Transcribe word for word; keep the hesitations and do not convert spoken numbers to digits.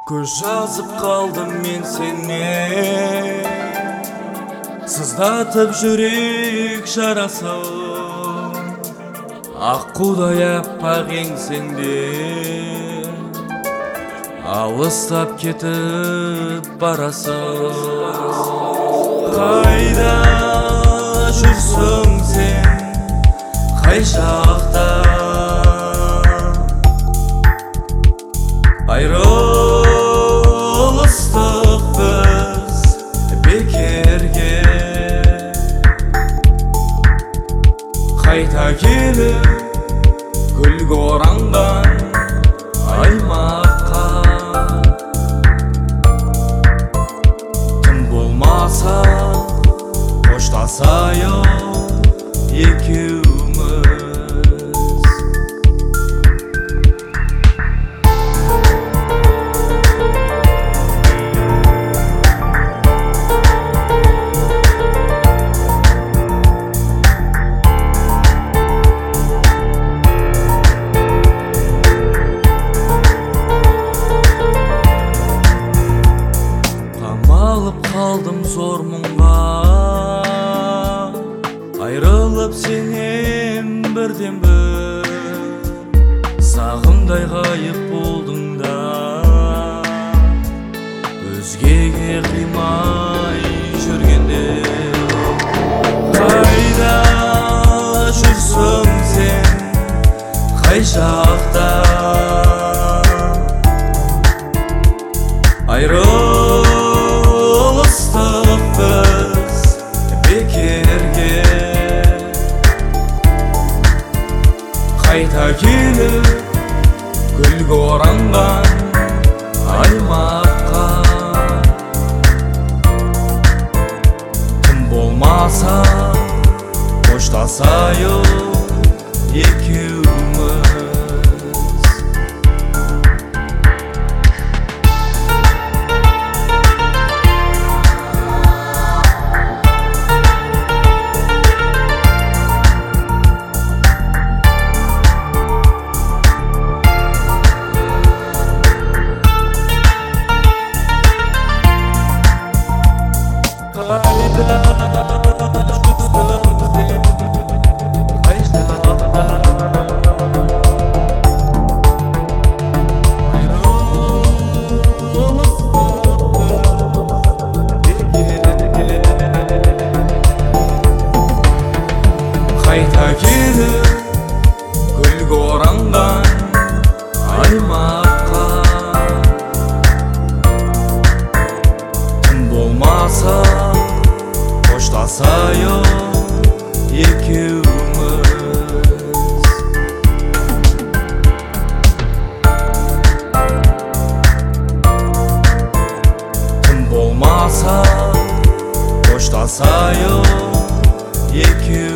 Көз жазып қалдым мен сенен, сыздатып жүрек жарасын. Аққудай аппақ еңсеңде алыстап кетіп барасың. Қайда жүрсің сен, қай жақта? Айрылыстық біз бекерге, қайта келіп гүлге оранған аймаққа. Тым болмаса қоштасайық екеуміз. Қамалып қалдым зор мұңға, айрылып сенен бірден бір. Сағымдай ғайып болдың да, өзгеге қимай жүргенде. Қайда жүрсің сен, қай жақта? Айрылыстық біз бекерге, қайта келіп гүлге оранған аймаққа. Тым болмаса қоштасайық екеуміз. Қайта келіп гүлге оранған аймаққа. Тым болмаса қоштасайық екеуміз. Тым болмаса қоштасайық екеуміз.